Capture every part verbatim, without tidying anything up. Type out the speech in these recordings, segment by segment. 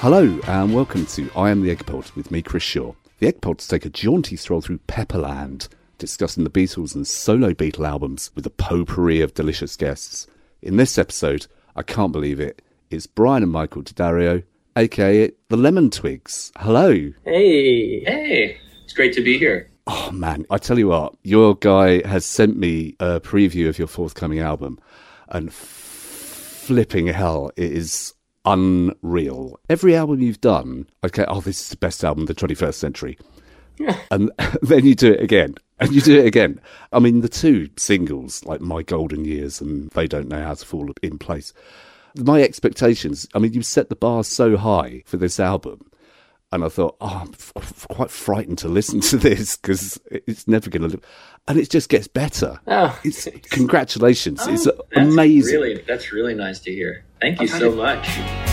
Hello and welcome to I Am the Egg Pod with me, Chris Shaw. The Egg Pods take a jaunty stroll through Pepperland, discussing the Beatles and solo Beatle albums with a potpourri of delicious guests. In this episode, I can't believe it, it's Brian and Michael D'Addario, aka the Lemon Twigs. Hello. Hey. Hey. It's great to be here. Oh man, I tell you what, your guy has sent me a preview of your forthcoming album, and f- flipping hell, it is unreal. Every album you've done, okay, oh, this is the best album of the twenty-first century. And then you do it again, and you do it again. I mean, the two singles, like My Golden Years and They Don't Know How to Fall in Place, my expectations, I mean, you set the bar so high for this album. And I thought, oh, I'm f- quite frightened to listen to this because it's never going to... And it just gets better. Oh, it's, congratulations. Oh, it's that's amazing. Really, that's really nice to hear. Thank you so much.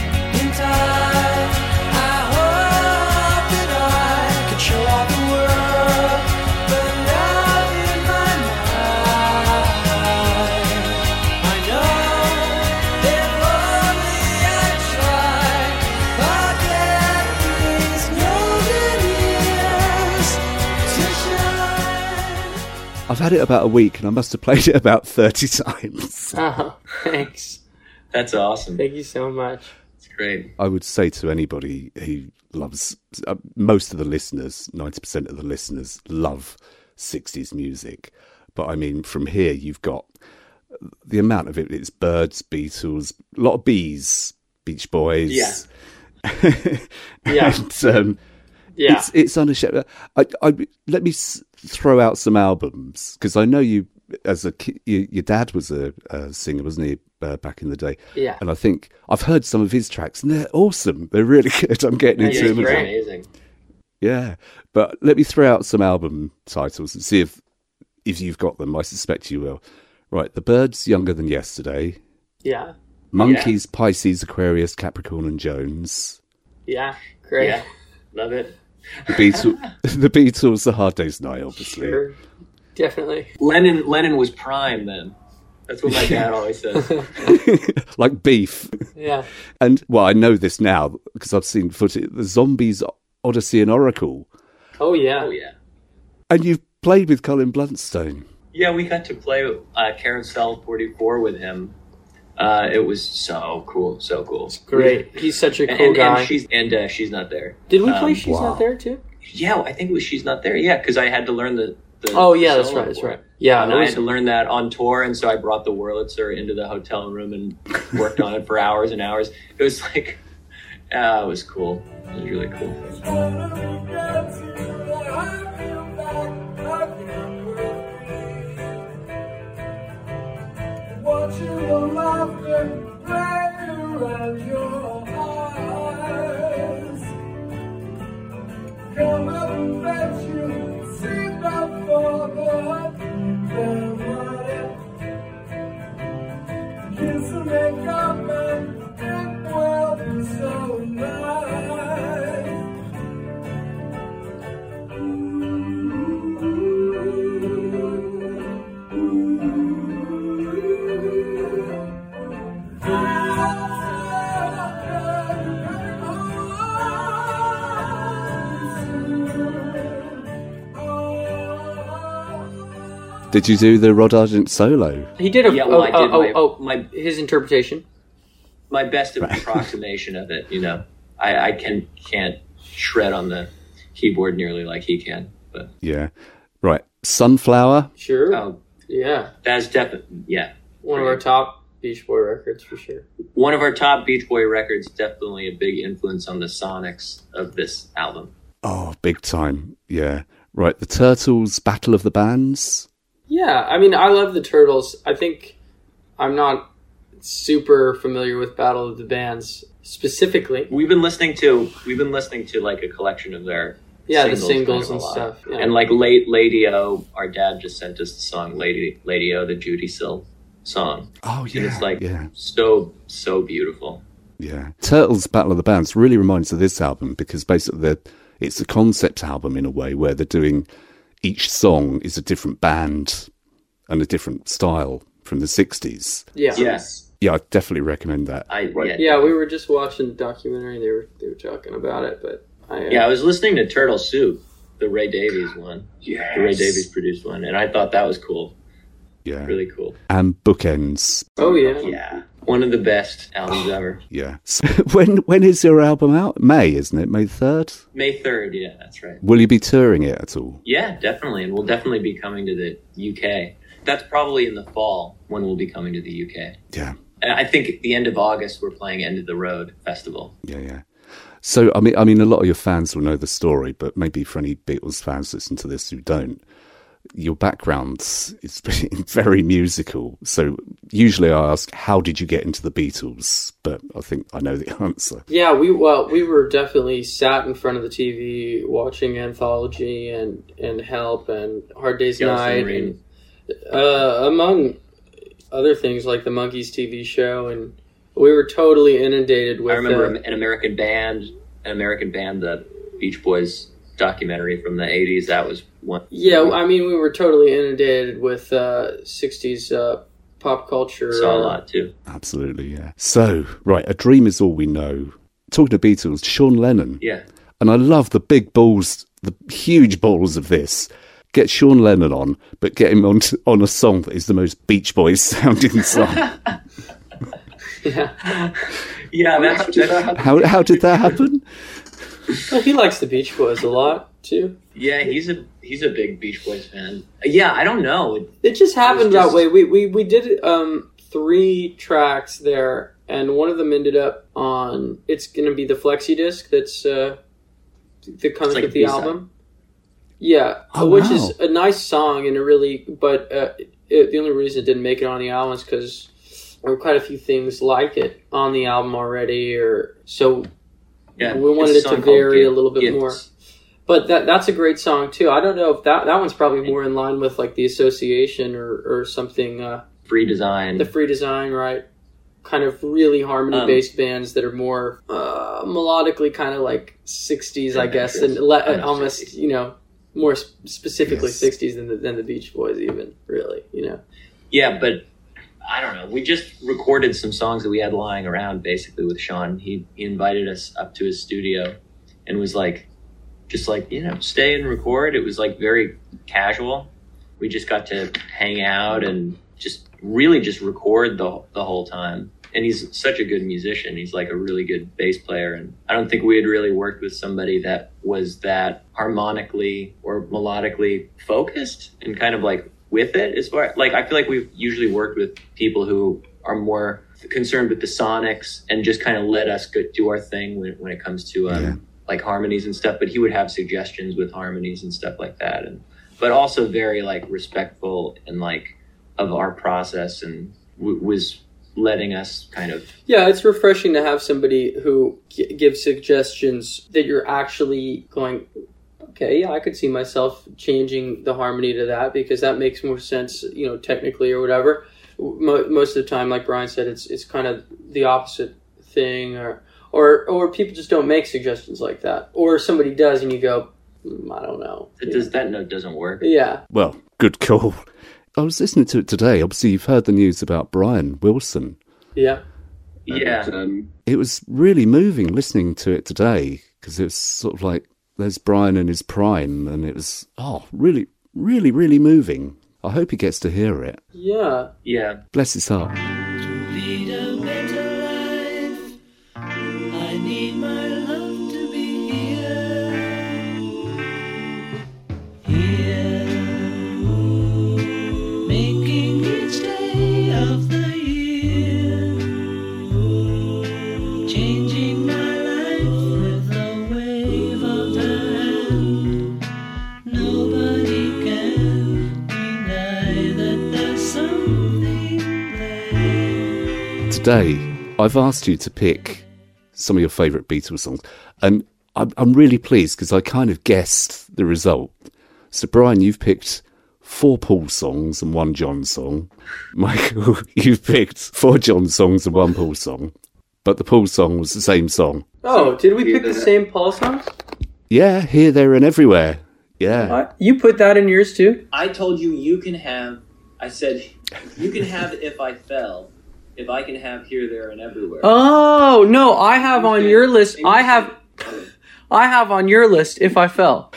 I've had it about a week and I must have played it about thirty times. Oh, thanks. That's awesome. Thank you so much. It's great. I would say to anybody who loves, uh, most of the listeners, ninety percent of the listeners love sixties music. But I mean, from here, you've got the amount of it. It's Birds, Beatles, a lot of bees, Beach Boys. Yeah. Yeah. and, um, Yeah. It's, it's unashamed. I, I, let me s- throw out some albums, because I know you, as a kid, you, your dad was a, a singer, wasn't he, uh, back in the day? Yeah. And I think I've heard some of his tracks, and they're awesome. They're really good. I'm getting It's into them. great. Amazing. Yeah. But let me throw out some album titles and see if, if you've got them. I suspect you will. Right. The Birds, Younger Than Yesterday. Yeah. Monkeys, yeah. Pisces, Aquarius, Capricorn and Jones. Yeah. Great. Yeah. Love it. The Beatles, the Beatles, The Hard Day's Night, obviously. Sure. Definitely. Lennon Lennon was prime then. That's what my dad always says. Like beef. Yeah. And, well, I know this now because I've seen footage. The Zombies, Odyssey and Oracle. Oh, yeah. Oh, yeah. And you've played with Colin Blunstone. Yeah, we got to play uh, Carousel forty-four with him. Uh, it was so cool, so cool. It's great. He's such a And, cool and, guy. and she's and uh, she's not there. Did we play Um, She's wow. Not There, too? Yeah, I think it was She's Not There. Yeah, because I had to learn the. the Oh, yeah, the that's solo right, that's for it. right. Yeah, and it I was- had to learn that on tour, and so I brought the Wurlitzer into the hotel room and worked on it for hours and hours. It was like, uh, it was cool. It was really cool. Watching the laughter play around your eyes. Come up and fetch you, sing that for the kiss and make up and it will be so nice. Did you do the Rod Argent solo? He did a... Yeah, oh, well, I oh, did oh, my- oh, my- his interpretation. My best approximation of it, you know. I, I can can't shred on the keyboard nearly like he can, but Yeah. Right. Sunflower. Sure. oh, Yeah. that's definitely yeah. One of our top Beach Boy records, for sure. One of our top Beach Boy records, definitely a big influence on the sonics of this album. Oh, big time. Yeah. Right. The Turtles, Battle of the Bands. Yeah, I mean, I love the Turtles. I think I'm not super familiar with Battle of the Bands specifically. We've been listening to we've been listening to like a collection of their Yeah, the singles singles kind and of a lot. stuff. Yeah. And like late Lady O, our dad just sent us the song Lady Lady O, the Judy Sill song. Oh, yeah. And it's like yeah. so so beautiful. Yeah. Turtles, Battle of the Bands really reminds of this album because basically they're, it's a concept album in a way where they're doing each song is a different band and a different style from the sixties. Yeah. Yes. Yeah, I definitely recommend that. I Right. yeah, Yeah, we were just watching the documentary. They were they were talking about it, but I uh, yeah. I was listening to Turtle Soup, the Ray Davies one, Yes. the Ray Davies produced one, and I thought that was cool, Yeah. really cool. And Bookends. oh yeah. Yeah, one of the best albums ever. Yeah. So when when is your album out? May, isn't it? May third? May third, yeah, that's right. Will you be touring it at all? Yeah, definitely, and we'll definitely be coming to the U K. That's probably in the fall when we'll be coming to the U K. Yeah. And I think at the end of August we're playing End of the Road Festival. Yeah, yeah. So, I mean, I mean, a lot of your fans will know the story, but maybe for any Beatles fans listen to this who don't, your background is very musical. So usually I ask, how did you get into the Beatles? But I think I know the answer. Yeah, we well, we were definitely sat in front of the T V watching Anthology and, and Help and Hard Day's Yellowstone Night, Rain. and uh, among other things like the Monkees T V show, and we were totally inundated with. I remember uh, an American Band, an American Band, the Beach Boys documentary from the eighties. That was one. Yeah, I mean, we were totally inundated with uh, sixties uh, pop culture. Saw a uh, lot too. Absolutely, yeah. So, right, A Dream Is All We Know. Talking to Beatles, Sean Lennon. Yeah. And I love the big balls, the huge balls of this. Get Sean Lennon on, but get him on to, on a song that is the most Beach Boys sounding song. Yeah, Yeah, How that's, did that that's happen? How how did that happen? well, he likes the Beach Boys a lot too. yeah. He's a he's a big Beach Boys fan. Yeah, I don't know. It just happened It was that just- way. We we we did um three tracks there, and one of them ended up on. It's going to be the flexi disc that's uh, that comes It's like with a the B-side. album. Yeah, Oh, which wow. is a nice song and a really. But uh, it, the only reason it didn't make it on the album is because there were quite a few things like it on the album already, or so. Yeah, We wanted it's it a to song called vary a Gift- little bit Gifts. more. But that that's a great song too. I don't know if that that one's probably more in line with like the Association or or something. Uh, Free design. the Free Design, right? Kind of really harmony based bands that are more uh, melodically kind of like sixties, I guess, and le- I'm almost sixties. you know more sp- specifically Yes. sixties than the, than the Beach Boys, even really, you know. Yeah, but I don't know. We just recorded some songs that we had lying around basically with Sean. He, he invited us up to his studio and was like, just like, you know, stay and record. It was like very casual. We just got to hang out and just really just record the, the whole time. And he's such a good musician. He's like a really good bass player. And I don't think we had really worked with somebody that was that harmonically or melodically focused and kind of like with it as far like I feel like we've usually worked with people who are more concerned with the sonics and just kind of let us go do our thing when, when it comes to um, Yeah. like harmonies and stuff. But he would have suggestions with harmonies and stuff like that, and but also very like respectful and like of our process and w- was letting us kind of Yeah, it's refreshing to have somebody who g- gives suggestions that you're actually going, okay, yeah, I could see myself changing the harmony to that because that makes more sense, you know, technically or whatever. Mo- most of the time, like Brian said, it's it's kind of the opposite thing, or or or people just don't make suggestions like that, or somebody does and you go, mm, I don't know. it does that note doesn't work. Yeah, Well, good call. I was listening to it today. Obviously, you've heard the news about Brian Wilson. yeah. Yeah. And, um, It was really moving listening to it today because it was sort of like there's Brian in his prime, and it was oh, really, really, really moving. I hope he gets to hear it. Yeah. Yeah. Bless his heart. Lead a better life. I need my love to be here. Here. Making each day of the year. Changing my life with a wave of the hand. Nobody can deny that there's something there. Today, I've asked you to pick some of your favourite Beatles songs, and I'm, I'm really pleased because I kind of guessed the result. So, Brian, you've picked four Paul songs and one John song. Michael, you've picked four John songs and one Paul song, but the Paul song was the same song. Oh, did we pick the Either- same Paul songs? Yeah, here, there, and everywhere. Yeah. Uh, you put that in yours too? I told you you can have I said you can have If I Fell if I can have Here, There, and Everywhere. Oh no, I have on your list. I have, I have on your list If I Fell.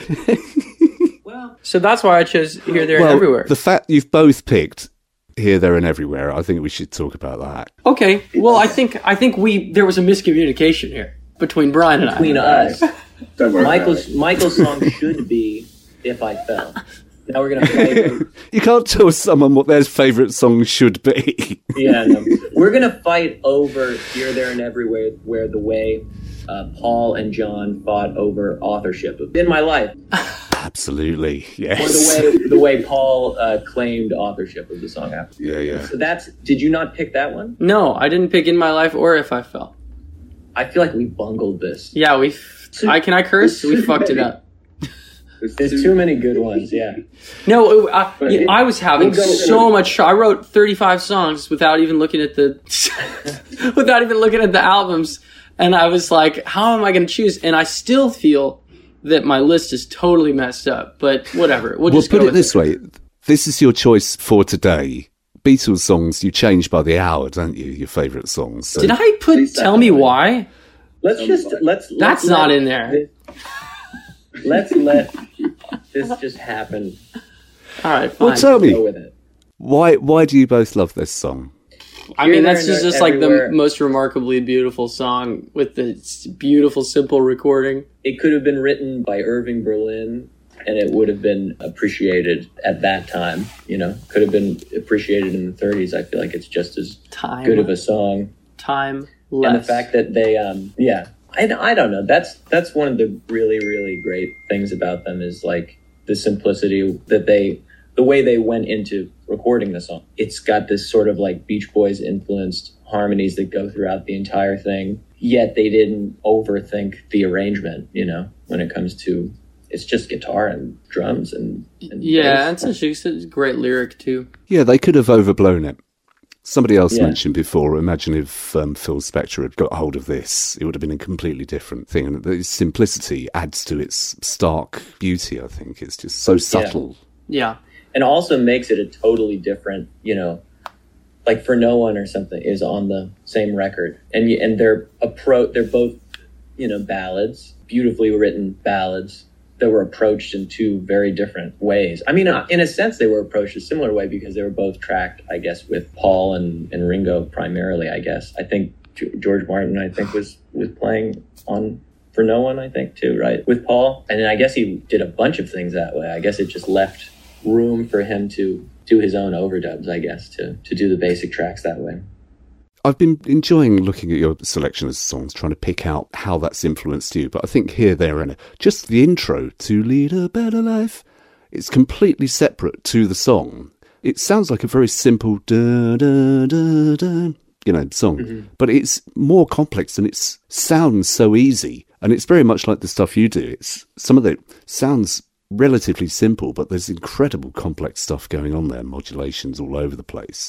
Well, So that's why I chose Here, There, well, and Everywhere. the fact you've both picked Here, There, and Everywhere, I think we should talk about that. Okay, well, I think I think we there was a miscommunication here between Brian and between I. us, Don't worry Michael's Michael's song should be If I Fell. Now we're gonna fight. You can't tell someone what their favourite song should be. Yeah, no. We're gonna fight over Here, There, and Everywhere, where the way uh, Paul and John fought over authorship of In My Life, Absolutely, or yes. the way the way Paul uh, claimed authorship of the song after. Yeah, yeah. So that's. Did you not pick that one? No, I didn't pick In My Life or If I Fell. I feel like we bungled this. Yeah, we. F- I can I curse? We fucked it up. There's too many good ones. Yeah. No, I, yeah, I was having We'll go- so much. Tr- I wrote thirty-five songs without even looking at the, without even looking at the albums, and I was like, "How am I going to choose?" And I still feel that my list is totally messed up. But whatever. We'll, Well, just put go it with this way. This is your choice for today. Beatles songs you change by the hour, don't you? Your favourite songs. So Did I put Please "Tell Me don't. Why"? Let's just let's. let's That's let not in there. this- let's let this just happen. All right, fine. Well, tell Go me, with it. why why do you both love this song? I mean, Here, that's There, just, and just like the Everywhere. most remarkably beautiful song with the s- beautiful, simple recording. It could have been written by Irving Berlin, and it would have been appreciated at that time. You know, could have been appreciated in the thirties. I feel like it's just as Time, good of a song. time, less. And the fact that they, um, yeah, I, I don't know. That's that's one of the really really great things about them is like the simplicity that they, the way they went into recording the song. It's got this sort of like Beach Boys influenced harmonies that go throughout the entire thing. Yet they didn't overthink the arrangement. You know, when it comes to it's just guitar and drums and, and yeah, bass. it's a, it's a great lyric too. Yeah, they could have overblown it. Somebody else Yeah. mentioned before, imagine if um, Phil Spector had got hold of this. It would have been a completely different thing. And the simplicity adds to its stark beauty, I think. It's just so subtle. Yeah, and also makes it a totally different, you know, like For No One or something is on the same record, and you, and they're appro they're both, you know, ballads, beautifully written ballads that were approached in two very different ways. I mean, uh, in a sense, they were approached a similar way because they were both tracked, I guess, with Paul and, and Ringo primarily. I guess I think G- George Martin, I think, was was playing on For No One, I think, too, right, with Paul, and then I guess he did a bunch of things that way. I guess it just left room for him to do his own overdubs, I guess, to to do the basic tracks that way. I've been enjoying looking at your selection of songs, trying to pick out how that's influenced you. But I think Here, There, and just the intro, To Lead a Better Life, it's completely separate to the song. It sounds like a very simple da da da da, you know, song, Mm-hmm. but it's more complex and it sounds so easy. And it's very much like the stuff you do. It's some of it sounds relatively simple, but there's incredible complex stuff going on there, modulations all over the place.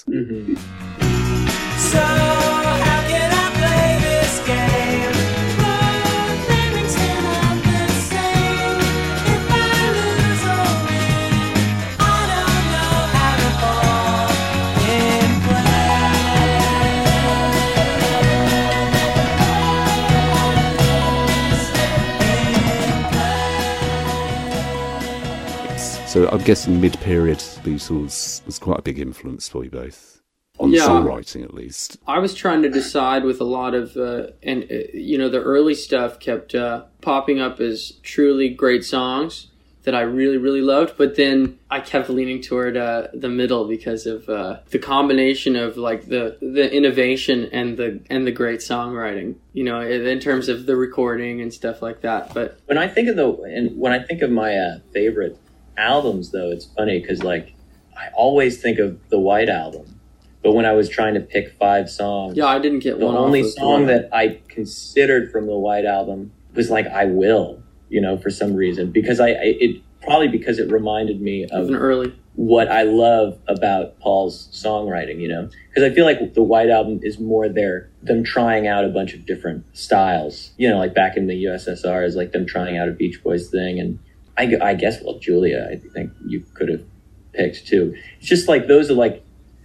So how can I play this game? Both lyrics are not the same. If I lose or win, I don't know how to fall in place. So I'm guessing mid-period Beatles was quite a big influence for you both, on Yeah. songwriting at least. I was trying to decide with a lot of, uh, and uh, you know, the early stuff kept uh, popping up as truly great songs that I really, really loved. But then I kept leaning toward uh, the middle because of uh, the combination of like the the innovation and the and the great songwriting. You know, in in terms of the recording and stuff like that. But When I think of the and when I think of my uh, favorite albums, though, it's funny because like I always think of the White Album, but when I was trying to pick five songs, yeah, I didn't get the one. only off of song the- that I considered from the White Album was like I Will, you know, for some reason, because I, I it probably because it reminded me of of an early. what I love about Paul's songwriting, you know, because I feel like the White Album is more their them trying out a bunch of different styles, you know, like back in the U S S R is like them trying out a Beach Boys thing, and I, I guess well Julia, I think you could have picked too. It's just like those are like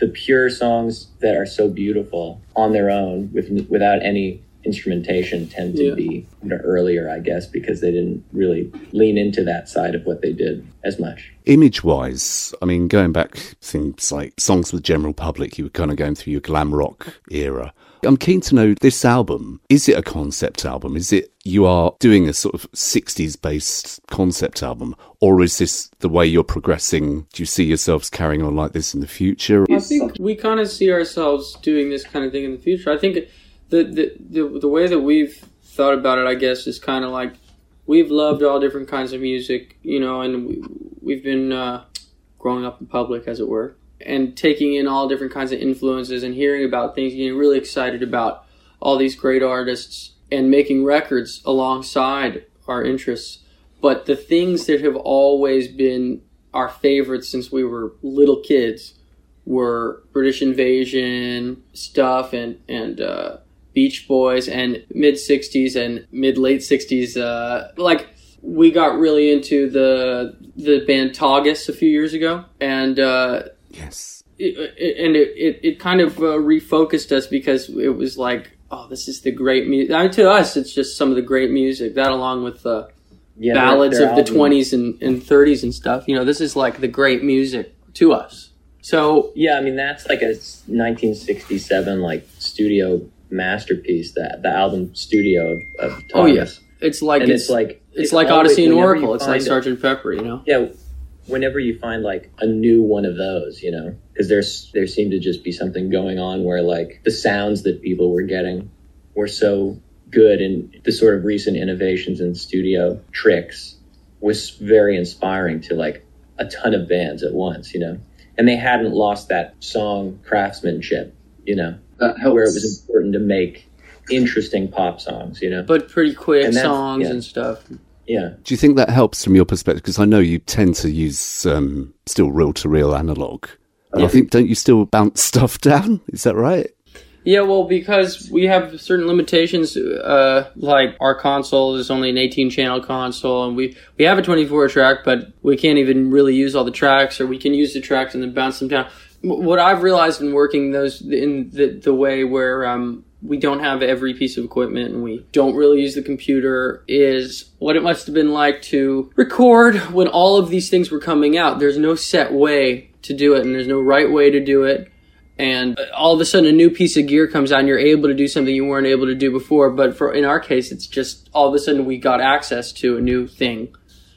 the pure songs that are so beautiful on their own with without any instrumentation tend to Yeah. be you know, earlier, I guess, because they didn't really lean into that side of what they did as much. Image-wise, I mean, going back things like songs for the general public, you were kind of going through your glam rock era. I'm keen to know, this album, is it a concept album? Is it you are doing a sort of sixties-based concept album? Or is this the way you're progressing? Do you see yourselves carrying on like this in the future? I think we kind of see ourselves doing this kind of thing in the future. I think the the the, the way that we've thought about it, I guess, is kind of like we've loved all different kinds of music, you know, and we, we've been uh, growing up in public, as it were, and taking in all different kinds of influences and hearing about things, getting really excited about all these great artists and making records alongside our interests. But the things that have always been our favorites since we were little kids were British Invasion stuff and, and uh, Beach Boys and mid-sixties and mid-late sixties. Uh, like, we got really into the the band Taugus a few years ago, and uh, Yes. it, it, and it, it, it kind of uh, refocused us because it was like, oh, this is the great music. I mean, to us, it's just some of the great music. That along with the Yeah, ballads their- their of the album- twenties and, and thirties and stuff. You know, this is like the great music to us. So, Yeah, I mean that's like a nineteen sixty-seven like studio masterpiece. That the album Studio of, of oh yeah, Taugus. it's like and it's, it's like it's it like always- Odyssey and whenever Oracle. you It's like find a- Sergeant Pepper. You know. Yeah, whenever you find like a new one of those, you know, because there's there seemed to just be something going on where like the sounds that people were getting were so good, and the sort of recent innovations in studio tricks was very inspiring to like a ton of bands at once, you know, and they hadn't lost that song craftsmanship, you know, That helps. where it was important to make interesting pop songs, you know. But pretty quick And that's- songs yeah. and stuff. Yeah. Do you think that helps from your perspective? Because I know you tend to use um, still reel-to-reel analog. And I think, don't you still bounce stuff down? Is that right? Yeah, well, because we have certain limitations, uh, like our console is only an eighteen-channel console, and we, we have a twenty-four track, but we can't even really use all the tracks, or we can use the tracks and then bounce them down. W- What I've realized in working those in the, the way where um, we don't have every piece of equipment and we don't really use the computer is what it must have been like to record when all of these things were coming out. There's no set way to do it, and there's no right way to do it. And all of a sudden a new piece of gear comes out and you're able to do something you weren't able to do before. But for in our case, it's just all of a sudden we got access to a new thing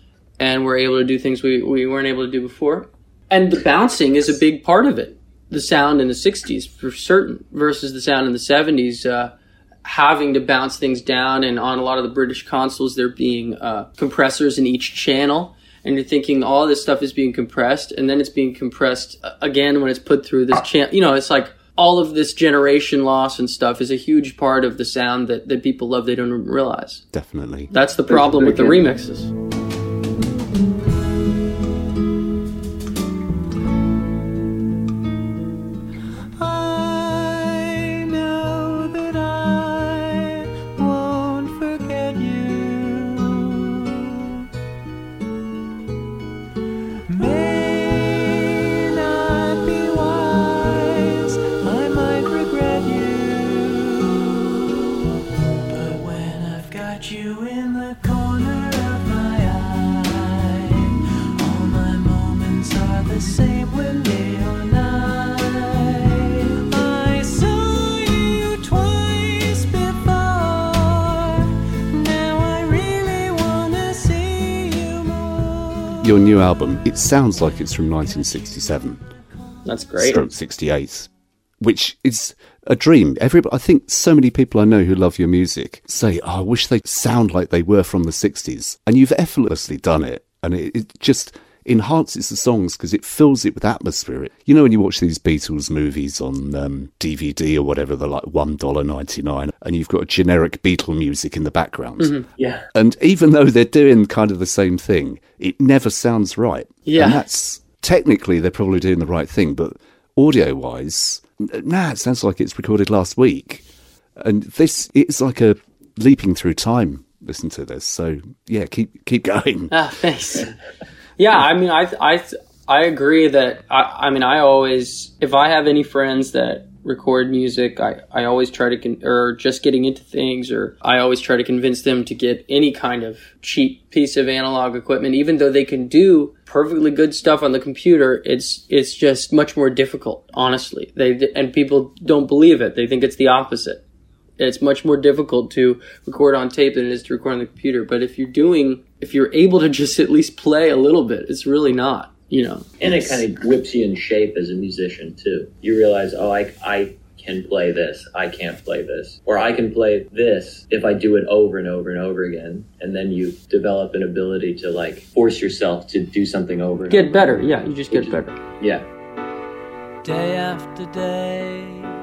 and we're able to do things we, we weren't able to do before. And the bouncing is a big part of it. The sound in the sixties for certain versus the sound in the seventies, uh, having to bounce things down, and on a lot of the British consoles there being uh, compressors in each channel. And you're thinking all this stuff is being compressed, and then it's being compressed again when it's put through this channel. You know, it's like all of this generation loss and stuff is a huge part of the sound that, that people love they don't even realize. Definitely. That's the problem with the remixes. I know that I won't forget you. May not be wise, I might regret you. But when I've got you in the corner of my eye, all my moments are the same when day or night. I saw you twice before. Now I really wanna see you more. Your new album, it sounds like it's from nineteen sixty-seven. That's great. Stroke sixty-eight, which is a dream. Everybody, I think so many people I know who love your music say, oh, I wish they sound like they were from the sixties. And you've effortlessly done it. And it, it just enhances the songs because it fills it with atmosphere. You know, when you watch these Beatles movies on um, D V D or whatever, they're like one dollar ninety-nine, and you've got generic Beatle music in the background. Mm-hmm. Yeah. And even though they're doing kind of the same thing, it never sounds right. Yeah. And that's, technically, they're probably doing the right thing, but audio-wise, n- nah, it sounds like it's recorded last week. And this, it's like a leaping through time, listen to this. So, yeah, keep keep going. Ah, thanks. Yeah, I mean, I, I, I agree that, I, I mean, I always, if I have any friends that record music, I, I always try to, con- or just getting into things, or I always try to convince them to get any kind of cheap piece of analog equipment, even though they can do perfectly good stuff on the computer. It's, it's just much more difficult, honestly. They, and people don't believe it. They think it's the opposite. It's much more difficult to record on tape than it is to record on the computer. But if you're doing, if you're able to just at least play a little bit, it's really not. You know, and it kind of whips you in shape as a musician too. You realize, oh, I, I can play this, I can't play this, or I can play this if I do it over and over and over again. And then you develop an ability to like force yourself to do something over and get over. better. Yeah, you just get better. Yeah. Day after day,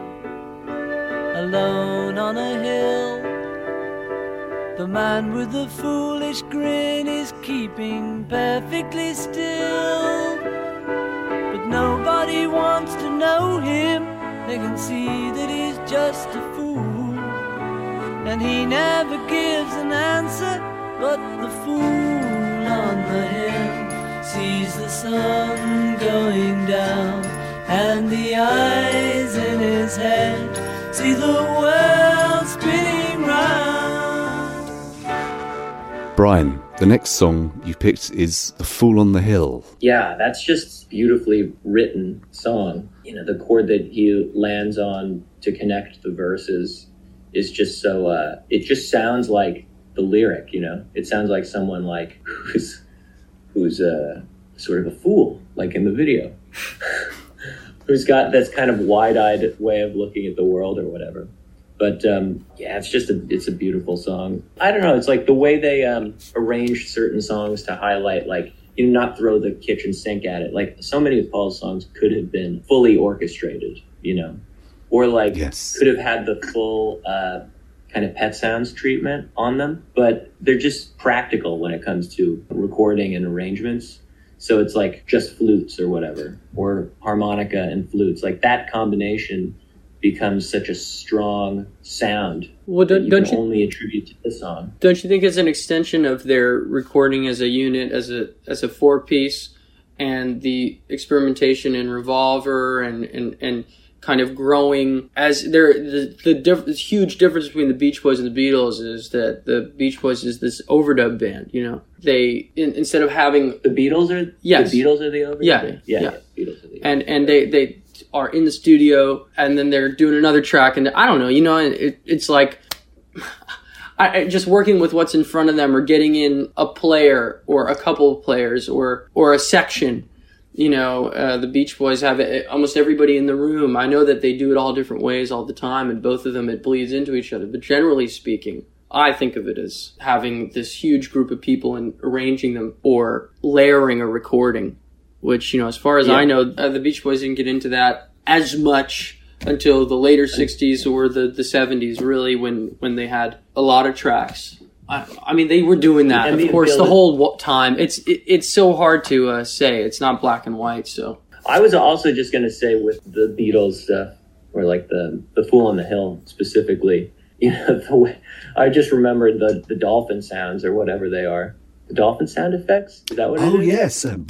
alone on a hill, the man with the foolish grin is keeping perfectly still. But nobody wants to know him. They can see that he's just a fool. And he never gives an answer. But the fool on the hill sees the sun going down, and the eyes in his head see the world spinning round. Brian, the next song you picked is The Fool on the Hill. Yeah, that's just beautifully written song. You know, the chord that he lands on to connect the verses is just so, uh, it just sounds like the lyric, you know? It sounds like someone like who's, who's uh, sort of a fool, like in the video. Who's got this kind of wide-eyed way of looking at the world or whatever. But um, yeah, it's just a it's a beautiful song. I don't know. It's like the way they um, arrange certain songs to highlight, like, you know, not throw the kitchen sink at it. Like so many of Paul's songs could have been fully orchestrated, you know, or like Yes. could have had the full uh, kind of Pet Sounds treatment on them. But they're just practical when it comes to recording and arrangements. So it's like just flutes or whatever, or harmonica and flutes. Like that combination becomes such a strong sound Well, that don't, you don't can you only attribute to the song. don't you think it's an extension of their recording as a unit, as a as a four piece, and the experimentation in Revolver and and, and kind of growing as there the the, diff, the huge difference between the Beach Boys and the Beatles is that the Beach Boys is this overdub band. You know, they in, instead of having The Beatles are Yes. the Beatles are the overdub? Yeah, yeah, yeah. yeah. Beatles are the and and they they are in the studio and then they're doing another track, and I don't know, you know, it, it's like I, I- just working with what's in front of them, or getting in a player or a couple of players or or a section. You know, uh, the Beach Boys have it, almost everybody in the room. I know that they do it all different ways all the time, and both of them, it bleeds into each other. But generally speaking, I think of it as having this huge group of people and arranging them, or layering a recording, which, you know, as far as Yeah. I know, uh, the Beach Boys didn't get into that as much until the later sixties or the, the seventies, really, when, when they had a lot of tracks. I, I mean, they were doing that, And of the course, the ability- whole wa- time. It's it, it's so hard to uh, say. It's not black and white, so. I was also just going to say with the Beatles stuff, or like the the Fool on the Hill specifically, you know, the way, I just remembered the, the dolphin sounds or whatever they are. The dolphin sound effects? Is that what it is? Oh, yes. Uh,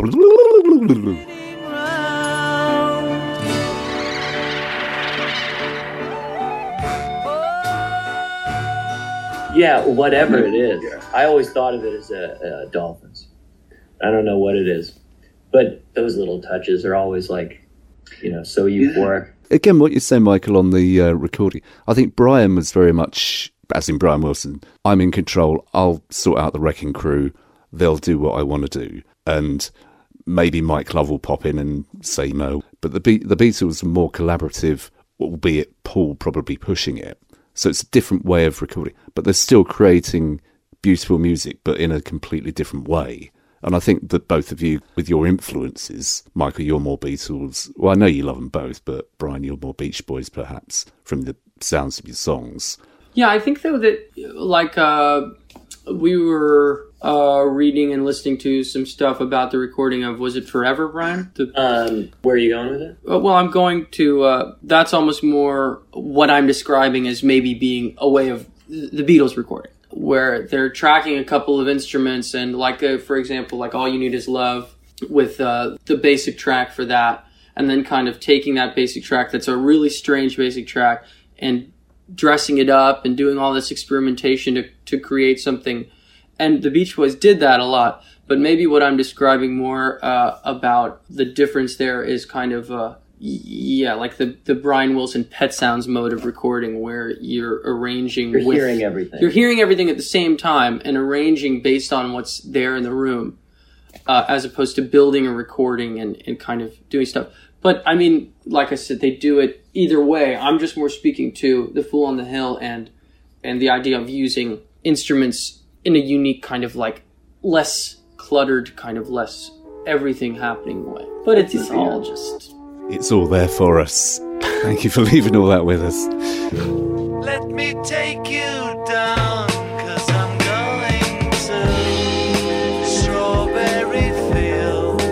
Yeah, whatever it is. I always thought of it as uh, uh, dolphins. I don't know what it is. But those little touches are always like, you know, so euphoric. Again, what you're saying, Michael, on the uh, recording, I think Brian was very much, as in Brian Wilson, I'm in control, I'll sort out the wrecking crew, they'll do what I want to do. And maybe Mike Love will pop in and say no. But the Be- the Beatles were more collaborative, albeit Paul probably pushing it. So it's a different way of recording. But they're still creating beautiful music, but in a completely different way. And I think that both of you, with your influences, Michael, you're more Beatles. Well, I know you love them both, but Brian, you're more Beach Boys, perhaps, from the sounds of your songs. Yeah, I think, though, that, like, uh, we were uh, reading and listening to some stuff about the recording of, was it Forever, Brian? The, Um, where are you going with it? uh, well, I'm going to, uh, that's almost more what I'm describing as maybe being a way of the Beatles recording, where they're tracking a couple of instruments, and like, uh, for example, like All You Need Is Love, with uh, the basic track for that, and then kind of taking that basic track that's a really strange basic track and dressing it up and doing all this experimentation to, to create something. And the Beach Boys did that a lot, but maybe what I'm describing more uh, about the difference there is kind of, uh, yeah, like the, the Brian Wilson Pet Sounds mode of recording, where you're arranging You're with... hearing everything. You're hearing everything at the same time and arranging based on what's there in the room, uh, as opposed to building and recording and, and kind of doing stuff. But, I mean, like I said, they do it either way. I'm just more speaking to The Fool on the Hill and and the idea of using instruments in a unique kind of, like, less cluttered, kind of less everything happening way. But it's all just... It's all there for us. Thank you for leaving all that with us. Let me take you down, 'cause I'm going to Strawberry Fields.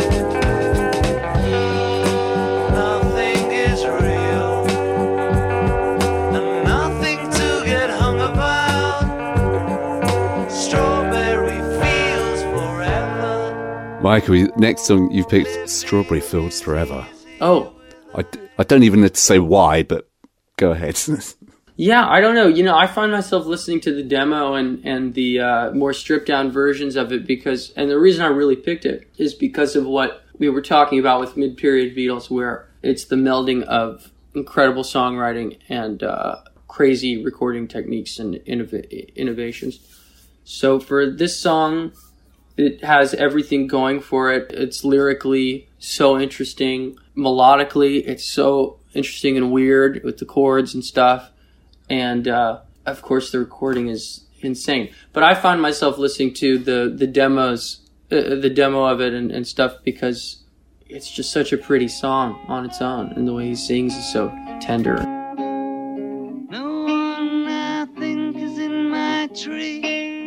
Nothing is real, and nothing to get hung about. Strawberry Fields forever. Michael, next song you've picked Strawberry Fields Forever. Oh, I, I don't even need to say why, but go ahead. yeah, I don't know. You know, I find myself listening to the demo and, and the uh, more stripped down versions of it because, and the reason I really picked it is because of what we were talking about with mid-period Beatles, where it's the melding of incredible songwriting and uh, crazy recording techniques and innov- innovations. So for this song, it has everything going for it. It's lyrically so interesting. Melodically, it's so interesting and weird with the chords and stuff. And, uh, of course, the recording is insane. But I find myself listening to the, the demos, uh, the demo of it and, and stuff because it's just such a pretty song on its own. And the way he sings is so tender. No one I think is in my tree.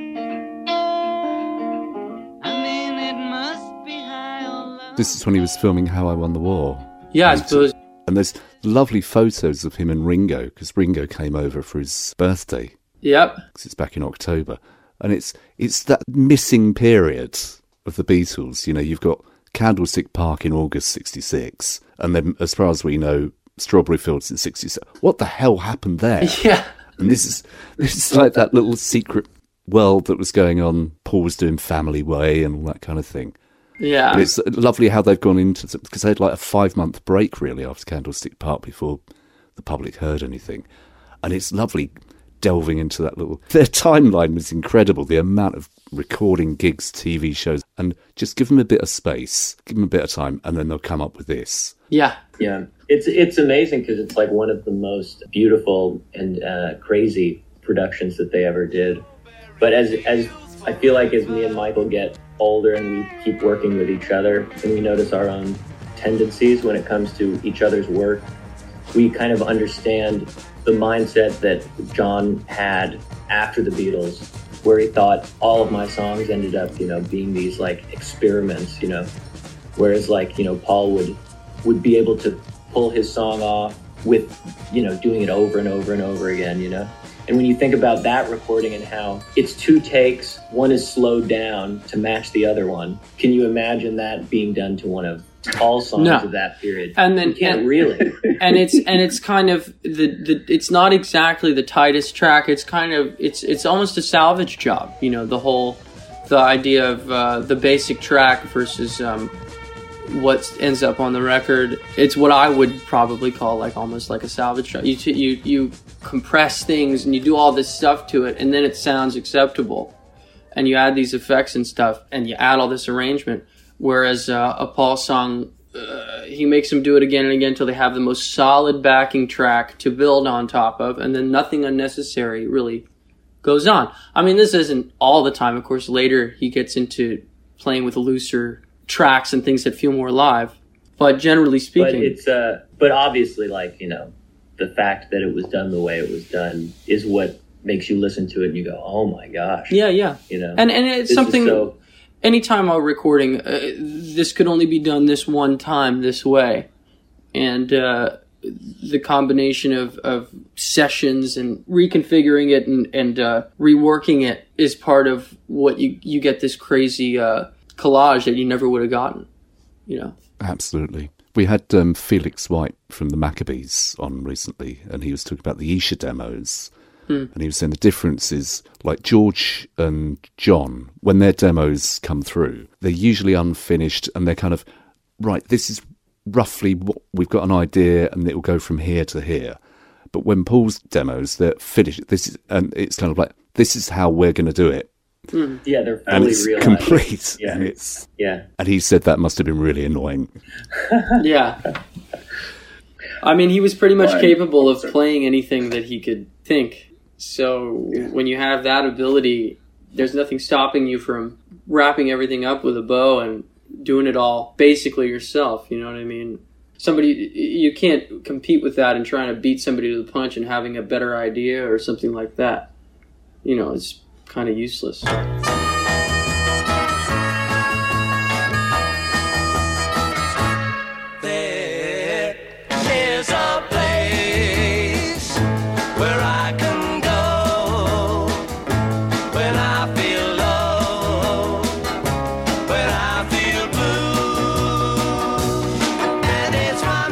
I mean, it must be high or low. This is when he was filming How I Won the War. Yeah, I suppose. And there's lovely photos of him and Ringo, because Ringo came over for his birthday, Yep. because it's back in October. And it's it's that missing period of the Beatles. You know, you've got Candlestick Park in August sixty-six, and then, as far as we know, Strawberry Fields in sixty-seven. What the hell happened there? Yeah. And this is this is like that little secret world that was going on. Paul was doing Family Way and all that kind of thing. Yeah. But it's lovely how they've gone into it, because they had like a five-month break, really, after Candlestick Park before the public heard anything. And it's lovely delving into that little... Their timeline was incredible, the amount of recording gigs, T V shows, and just give them a bit of space, give them a bit of time, and then they'll come up with this. Yeah. Yeah, it's it's amazing because it's like one of the most beautiful and uh, crazy productions that they ever did. But as as I feel like as me and Michael get older and we keep working with each other and we notice our own tendencies when it comes to each other's work, we kind of understand the mindset that John had after the Beatles, where he thought all of my songs ended up, you know, being these like experiments, you know, whereas like, you know, Paul would would be able to pull his song off with, you know, doing it over and over and over again, you know. And when you think about that recording and how it's two takes, one is slowed down to match the other one, can you imagine that being done to one of Paul's songs No. of that period? And then You can't and, really. and it's and it's kind of the, the it's not exactly the tightest track. It's kind of it's it's almost a salvage job. You know, the whole the idea of uh, the basic track versus um, what ends up on the record. It's what I would probably call like almost like a salvage job. You t- you you compress things and you do all this stuff to it, and then it sounds acceptable. And you add these effects and stuff, and you add all this arrangement. Whereas uh, a Paul song, uh, he makes them do it again and again until they have the most solid backing track to build on top of, and then nothing unnecessary really goes on. I mean, this isn't all the time. Of course, later he gets into playing with looser tracks and things that feel more live. But generally speaking... But it's uh, but obviously, like, you know, the fact that it was done the way it was done is what makes you listen to it and you go, oh my gosh. Yeah, yeah. You know, and and it's this is something... so- Anytime I'm recording, uh, this could only be done this one time, this way. And uh, the combination of, of sessions and reconfiguring it and, and uh, reworking it is part of what you, you get this crazy uh, collage that you never would have gotten, you know. Absolutely. We had um, Felix White from the Maccabees on recently, and he was talking about the Isha demos. Hmm. And he was saying the difference is, like George and John, when their demos come through, they're usually unfinished, and they're kind of, right, this is roughly what we've got an idea, and it will go from here to here. But when Paul's demos, they're finished. This is, and it's kind of like, this is how we're going to do it. Hmm. Yeah, they're fully And it's realized. complete. Yeah. And, it's, Yeah. and he said that must have been really annoying. Yeah. I mean, he was pretty much Right. capable of playing anything that he could think. So when you have that ability, there's nothing stopping you from wrapping everything up with a bow and doing it all basically yourself. You know what I mean? Somebody, you can't compete with that and trying to beat somebody to the punch and having a better idea or something like that. You know, it's kind of useless. There is a place where I can go when I feel low, when I feel blue. And it's my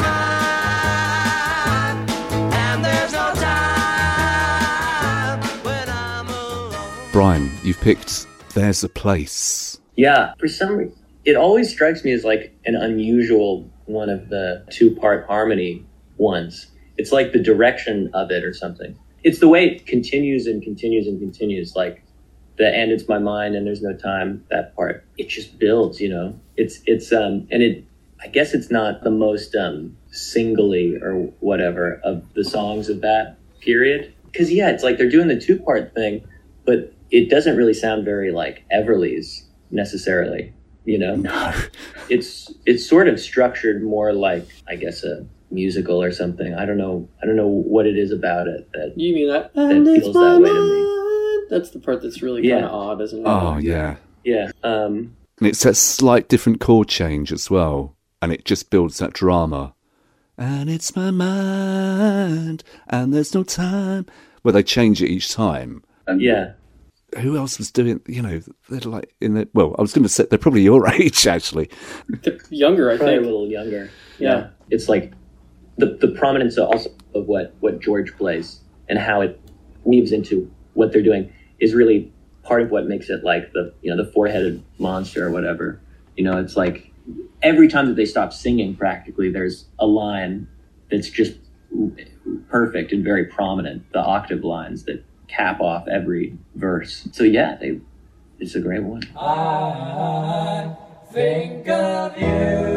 mind, and there's no time when I'm alone. Brian, you've picked There's a Place. Yeah, for some reason, it always strikes me as like an unusual one of the two-part harmony ones. It's like the direction of it or something. It's the way it continues and continues and continues, like the "and it's my mind and there's no time," that part. It just builds, you know. It's it's um and it I guess it's not the most um singly or whatever of the songs of that period. Because yeah, it's like they're doing the two-part thing, but it doesn't really sound very like Everly's necessarily, you know. No. It's it's sort of structured more like, I guess, a musical or something. I don't know. I don't know what it is about it that. You mean that? That And it's feels my that way to mind. That's the part that's really Yeah. kind of odd, isn't it? Oh, yeah. Yeah. Um. And it's that slight different chord change as well. And it just builds that drama. And it's my mind, and there's no time. Where they change it each time. Yeah. Who else was doing, you know, they're like in the, well, I was going to say, they're probably your age, actually. They're younger, I Probably a think. little younger. Yeah. It's like the the prominence also of what what George plays and how it weaves into what they're doing is really part of what makes it like the you know the four-headed monster or whatever. You know, it's like every time that they stop singing, practically there's a line that's just perfect and very prominent. The octave lines that cap off every verse. So yeah, they it's a great one. I think of you,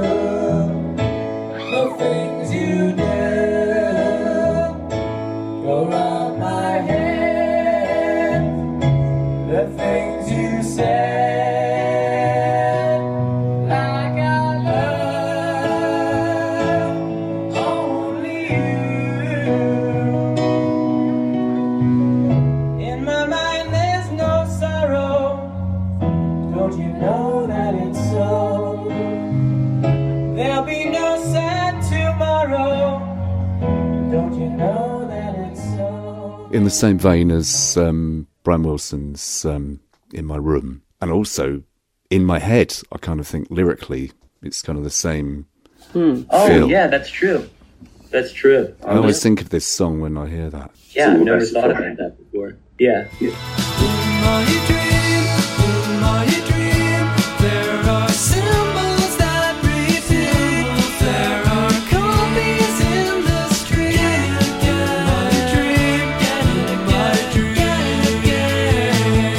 the things you do go round my head, the things you said, like I love only you. In my mind there's no sorrow. Don't you know that it's so? There'll be no sad tomorrow. Don't you know that it's so? In the same vein as um, Brian Wilson's um, In My Room. And also, in my head, I kind of think lyrically, it's kind of the same Oh feel. yeah, that's true. That's true. I always think of this song when I hear that. Yeah, I've Ooh, never that's thought fine. about that before. Yeah. In my dream, in my dream, there are symbols that reveal. There are copies in the stream. In my dream, in my dream.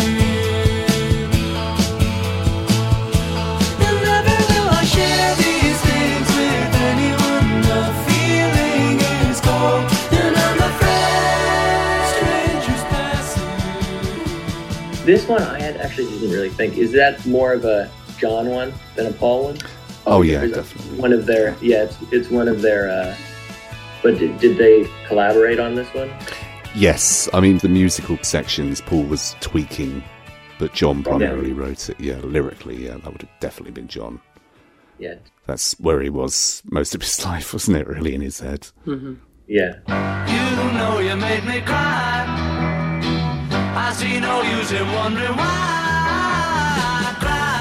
And never will I share these things with anyone. The feeling is cold, and I'm afraid strangers passing. This one I had actually didn't really think. Is that more of a John one than a Paul one? Oh, yeah, Or is it definitely. One of their yeah, it's it's one of their. Uh, but did, did they collaborate on this one? Yes, I mean, the musical sections Paul was tweaking, but John primarily wrote it. Yeah, lyrically, yeah, that would have definitely been John. Yeah, That's where he was most of his life, wasn't it, really, in his head? yeah. You know you made me cry. I see no use in wondering why I cry.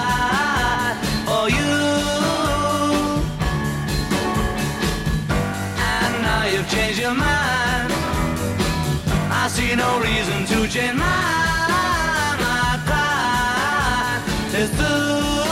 see no reason to change my mind. It's through.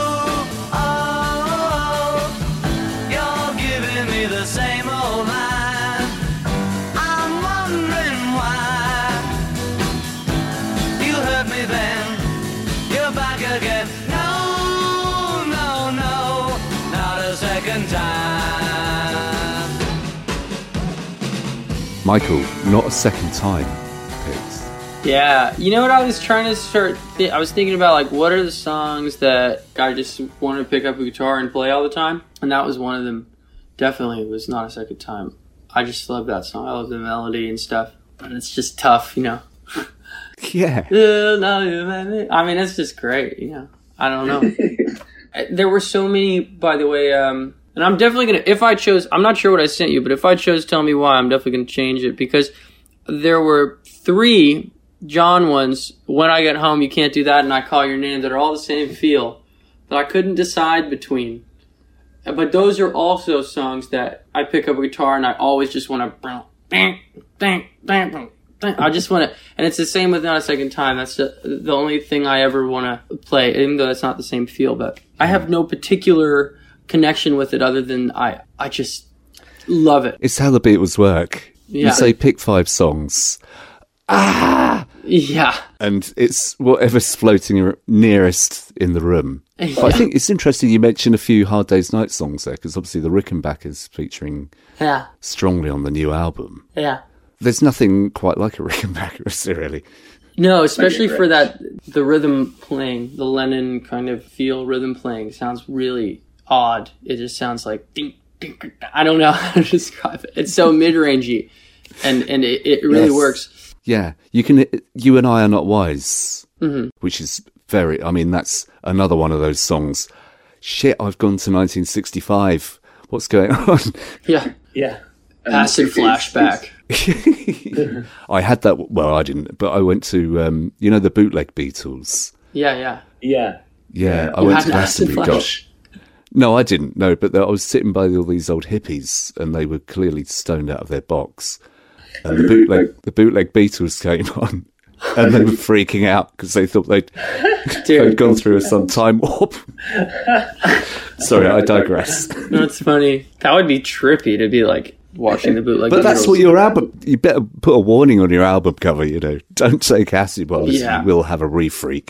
Oh, you're giving me the same old line. I'm wondering why you hurt me then. You're back again. No, no, no, not a second time. Michael, not a second time picked. Yeah, you know what I was trying to start. Th- I was thinking about like what are the songs that I just want to pick up a guitar and play all the time, and that was one of them. Definitely, it was Not a Second Time. I just love that song. I love the melody and stuff, and it's just tough, you know. Yeah. I mean, it's just great, you know. I don't know. There were so many, by the way, um, and I'm definitely gonna. If I chose, I'm not sure what I sent you, but if I chose Tell Me Why, I'm definitely gonna change it because there were three John ones. When I Get Home, You Can't Do That, and I Call Your Name, that are all the same feel that I couldn't decide between. But those are also songs that I pick up a guitar and I always just want to bang, bang, bang, bang. I just want to, and it's the same with Not a Second Time. That's the, the only thing I ever want to play, even though it's not the same feel. But I have no particular connection with it other than I, I just love it. It's how the Beatles work. Yeah. You say pick five songs. Ah! Yeah. And it's whatever's floating ar- nearest in the room. But I think it's interesting you mentioned a few Hard Day's Night songs there, because obviously the Rickenbackers featuring Yeah. strongly on the new album. Yeah. There's nothing quite like a Rickenbacker, is there really? No, especially for that, the rhythm playing, the Lennon kind of feel rhythm playing sounds really odd. It just sounds like, ding, ding, ding. I don't know how to describe it. It's so mid-rangey, and, and it, it really Yes. works. Yeah, you can. You and I Are Not Wise, Mm-hmm. which is very. I mean, that's another one of those songs. Shit, I've gone to nineteen sixty-five. What's going on? Yeah. Yeah. Acid flashback. I had that. Well, I didn't, but I went to um, you know the bootleg Beatles. Yeah, yeah. Yeah. Yeah, I You went had to an acid Glastonbury. flash. Got, no, I didn't. No, but I was sitting by all these old hippies, and they were clearly stoned out of their box. And the bootleg, the bootleg Beatles came on, and they were freaking out because they thought they'd, they'd gone through some time warp. Sorry, I digress. No, it's funny. That would be trippy to be like watching the bootleg. But that's Beatles. what your album. You better put a warning on your album cover. You know, don't take acid while Yeah. you will have a refreak.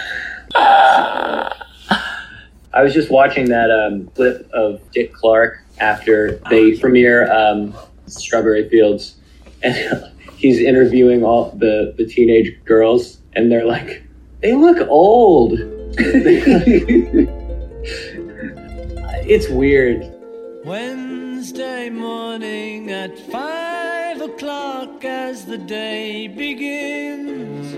I was just watching that um, clip of Dick Clark after they premiere um, Strawberry Fields, and he's interviewing all the, the teenage girls, and they're like, they look old. It's weird. Wednesday morning at five o'clock as the day begins.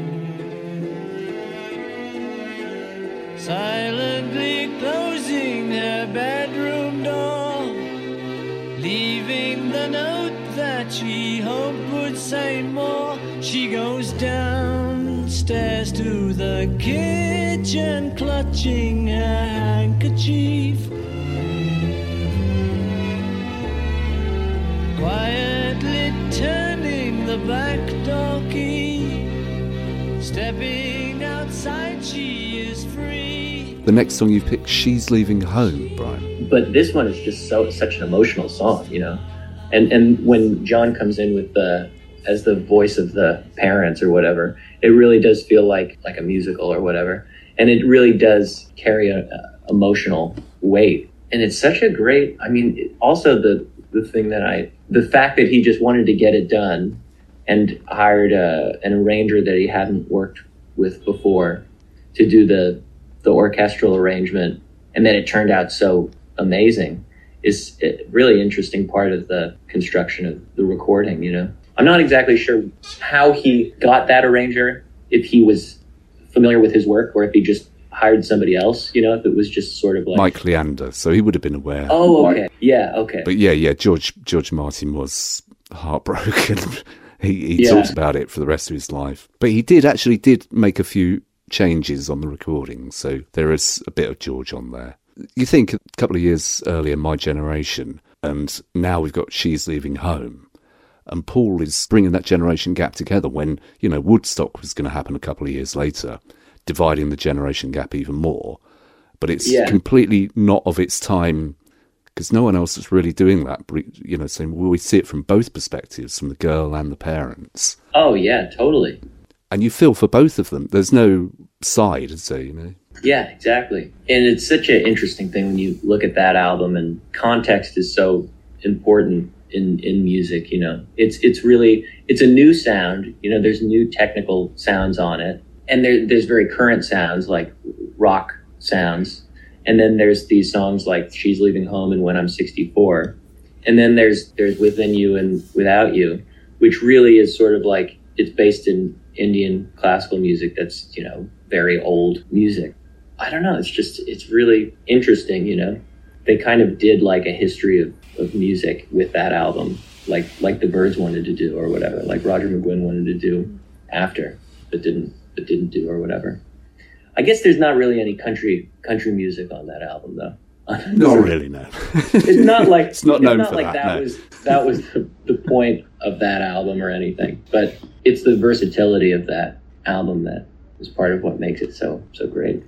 Silently closing her bedroom door, leaving the note that she hoped would say more. She goes downstairs to the kitchen, clutching her handkerchief. Quietly turning the back door key, stepping outside, she is free. The next song you picked, She's Leaving Home, Brian. But this one is just so such an emotional song, you know. And and when John comes in with the as the voice of the parents or whatever, it really does feel like like a musical or whatever. And it really does carry a, a emotional weight. And it's such a great. I mean, it, also the the thing that I the fact that he just wanted to get it done and hired a, an arranger that he hadn't worked with before to do the the orchestral arrangement, and then it turned out so amazing, is a really interesting part of the construction of the recording, you know. I'm not exactly sure how he got that arranger, if he was familiar with his work or if he just hired somebody else, you know, if it was just sort of like... Mike Leander, so he would have been aware. Oh, okay. Yeah, okay. But yeah, yeah, George George Martin was heartbroken. he he Yeah. talked about it for the rest of his life. But he did actually did make a few changes on the recording, so there is a bit of George on there. You think a couple of years earlier, My Generation, and now we've got She's Leaving Home. And Paul is bringing that generation gap together when, you know, Woodstock was going to happen a couple of years later, dividing the generation gap even more. But it's Yeah. completely not of its time because no one else is really doing that. You know, saying, well, we see it from both perspectives, from the girl and the parents. Oh yeah, totally. And you feel for both of them. There's no side, is there, you know? Yeah, exactly. And it's such an interesting thing when you look at that album, and context is so important in, in music, you know. It's it's really, it's a new sound, you know, there's new technical sounds on it. And there, there's very current sounds like rock sounds. And then there's these songs like She's Leaving Home and When I'm sixty-four. And then there's there's Within You and Without You, which really is sort of like, it's based in Indian classical music that's, you know, very old music. I don't know, it's just, it's really interesting, you know. They kind of did like a history of, of music with that album, like like the Byrds wanted to do or whatever, like Roger McGuinn wanted to do after, but didn't but didn't do or whatever. I guess there's not really any country country music on that album though. Not really, no. It's not like It's not known for like that, that no. was that was the, the point of that album or anything. But it's the versatility of that album that is part of what makes it so so great.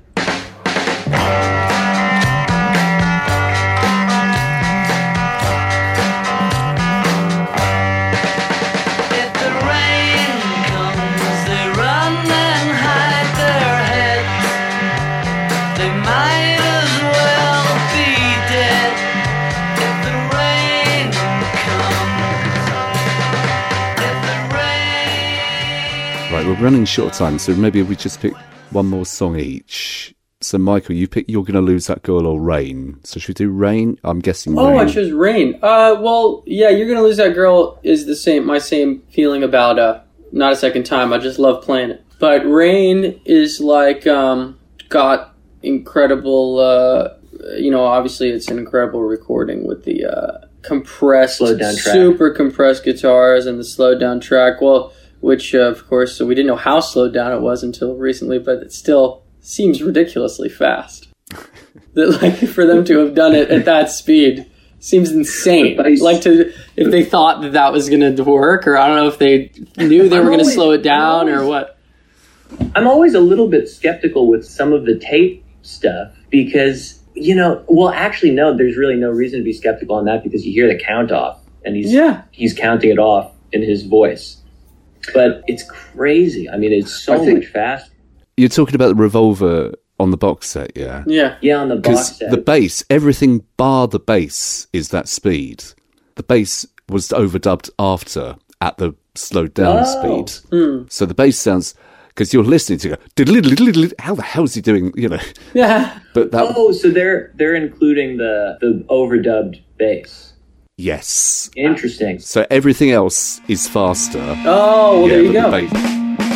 If the rain comes, they run and hide their heads. They might as well be dead. If the rain comes, if the rain. Right, we're running short of time, so maybe we just pick one more song each. So, Michael, you pick You're Gonna Lose That Girl or Rain. So should we do Rain? I'm guessing Oh, Rain. I chose Rain. Uh, well, yeah, You're Gonna Lose That Girl is the same. My same feeling about uh, Not a Second Time. I just love playing it. But Rain is like um, got incredible. Uh, you know, obviously it's an incredible recording with the uh, compressed, Slowed down track. super compressed guitars and the slowed down track. Well, which uh, of course, so we didn't know how slowed down it was until recently, but it still seems ridiculously fast. That like for them to have done it at that speed seems insane. But he's- Like to if they thought that that was going to work, or I don't know if they knew they I'm were going to always- slow it down I'm or always- what. I'm always a little bit skeptical with some of the tape stuff because, you know, well, actually, no, there's really no reason to be skeptical on that because you hear the count off and he's Yeah. he's counting it off in his voice. But it's crazy. I mean, it's so I think- much faster. You're talking about the Revolver on the box set, yeah? Yeah. Yeah, on the box Because set. the bass, everything bar the bass is that speed. The bass was overdubbed after at the slowed down Oh. speed. Hmm. So the bass sounds, because you're listening to go, diddle-diddle-diddle-diddle, how the hell is he doing, you know? Yeah. But that, Oh, so they're they're including the the overdubbed bass. yes. Interesting. So everything else is faster. Oh, well, yeah, there you but go. the bass,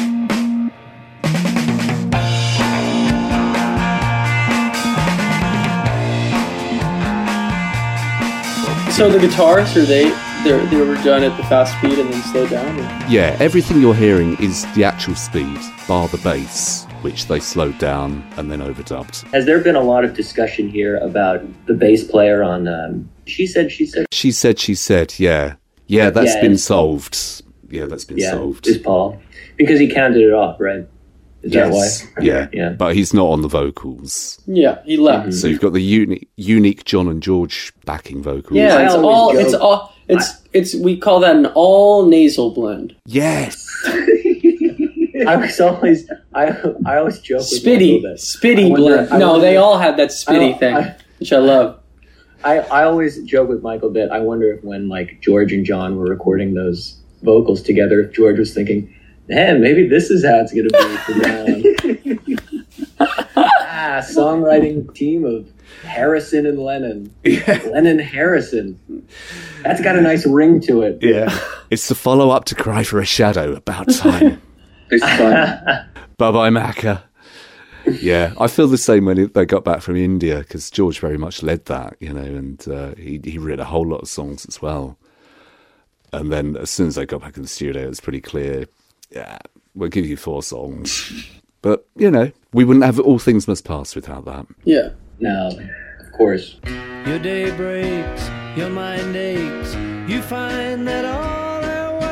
So the guitars, are they they they were done at the fast speed and then slowed down? Or? yeah, everything you're hearing is the actual speed, bar the bass, which they slowed down and then overdubbed. Has there been a lot of discussion here about the bass player on um, She Said, She Said? She said, she said, yeah. Yeah, that's Yeah, been it's- solved. Yeah, that's been Yeah, solved. is Paul. Because he counted it off, right? Is Yes, that why? yeah. Yeah. But he's not on the vocals. Yeah, he left. So you've got the unique, unique John and George backing vocals. Yeah, I it's always all joke- it's all it's it's we call that an all nasal blend. Yes. I was always, I, I always joke with Spitty, Michael that- spitty I wonder- blend. I No, wonder- they all had that spitty I- thing, I- which I love. I, I always joke with Michael that I wonder if when like George and John were recording those vocals together, if George was thinking, man, maybe this is how it's going to be from now on. Ah, songwriting team of Harrison and Lennon. Lennon Harrison. That's got a nice ring to it. Yeah. It's the follow up to Cry for a Shadow. About time. It's fun. Bye bye, Macca. Yeah, I feel the same when they got back from India because George very much led that, you know, and uh, he he wrote a whole lot of songs as well. And then as soon as they got back in the studio, it's pretty clear. Yeah, we'll give you four songs, but you know, we wouldn't have All Things Must Pass without that. Yeah. No, of course. Your day breaks, your mind aches. You find that all our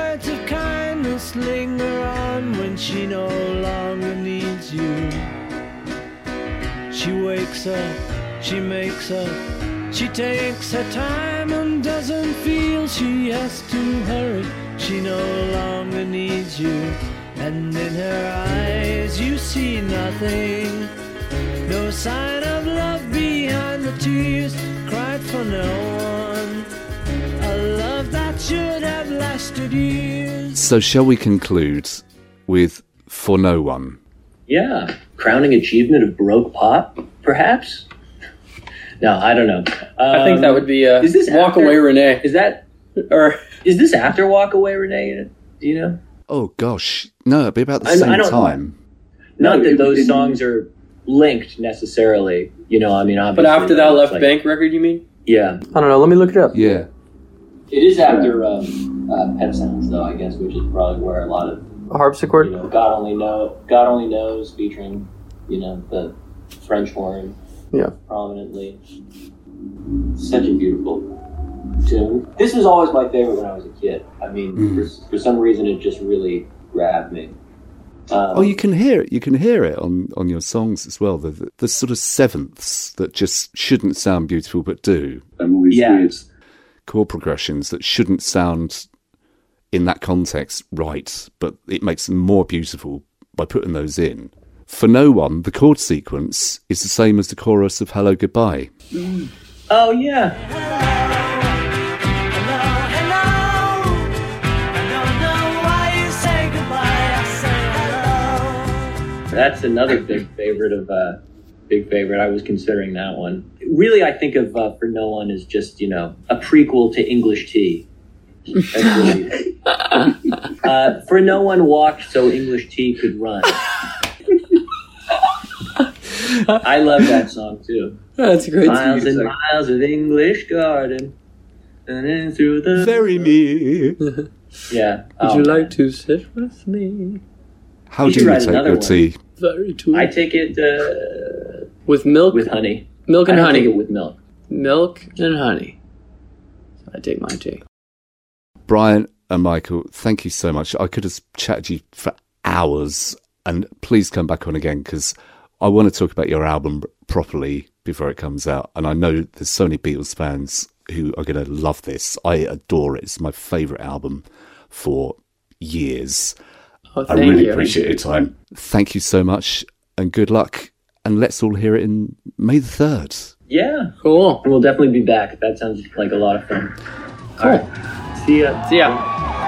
just linger on when she no longer needs you. She wakes up, she makes up, she takes her time and doesn't feel she has to hurry. She no longer needs you, and in her eyes you see nothing. No sign of love behind the tears cried for no one. A love that should have lasted years. So shall we conclude with For No One? Yeah, crowning achievement of Baroque pop, perhaps? No, I don't know. Um, I think that would be uh, is this Walk after- Away Renee. Is that Or is this after Walk Away, Renee? Do you know? Oh gosh, no, it'd be about the I- same I don't- time. Not No, that it- those it- songs are linked necessarily. You know, I mean, but obviously. after that it's Left like- Bank record, you mean? Yeah. I don't know. Let me look it up. Yeah. It is after um, uh, Pet Sounds, though, I guess, which is probably where a lot of, A harpsichord. you know, God Only Know, God Only Knows, featuring, you know, the French horn Yeah. prominently. Such a beautiful tune. This was always my favorite when I was a kid. I mean, Mm. for, for some reason, it just really grabbed me. Um, Oh, you can hear it. You can hear it on, on your songs as well. The, the, the sort of sevenths that just shouldn't sound beautiful but do. I'm always Yeah. weird. Chord progressions that shouldn't sound in that context right, but it makes them more beautiful by putting those in. For No One, the chord sequence is the same as the chorus of Hello Goodbye. Oh, yeah. Hello, hello. I don't know why you say goodbye. I say hello. That's another big favorite of uh big favorite. I was considering that one. Really, I think of uh, For No One as just, you know, a prequel to English Tea. That's really, uh, For No One walked so English Tea could run. I love that song too. That's a great. Miles and song. miles of English garden, and then through the Very near. yeah. Would Oh, you man. like to sit with me? How You do should you write take another your one. tea? Very too. I take it uh, with milk, with honey. milk I and don't honey. take it with milk. Milk and honey. I take my tea. Brian and Michael, thank you so much. I could have chatted to you for hours, and please come back on again because I want to talk about your album properly before it comes out. And I know there's so many Beatles fans who are going to love this. I adore it. It's my favourite album for years. Oh, I thank really you. appreciate your time. Thank you so much, and good luck. And let's all hear it in May the third. Yeah. Cool. And we'll definitely be back. That sounds like a lot of fun. Cool. All right. See ya. See ya.